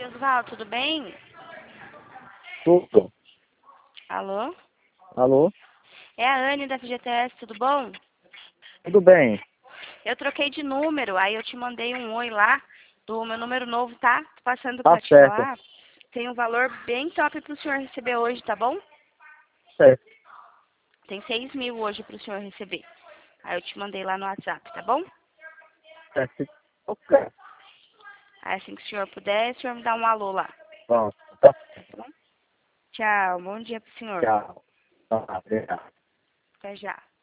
dia, Osvaldo, tudo bem? Tudo. Alô? Alô? É a Anne da FGTS, tudo bom? Tudo bem. Eu troquei de número, aí eu te mandei um oi lá do meu número novo, tá? Tô passando Tá pra te certo. falar. Tem um valor bem top pro senhor receber hoje, tá bom? Certo. Tem 6.000 hoje pro senhor receber. Aí eu te mandei lá no WhatsApp, tá bom? Certo. Ok. Aí assim que o senhor puder, o senhor me dá um alô lá, Bom, tá tá bom? Tchau, bom dia pro senhor. tchau. Tá, obrigado. Até já.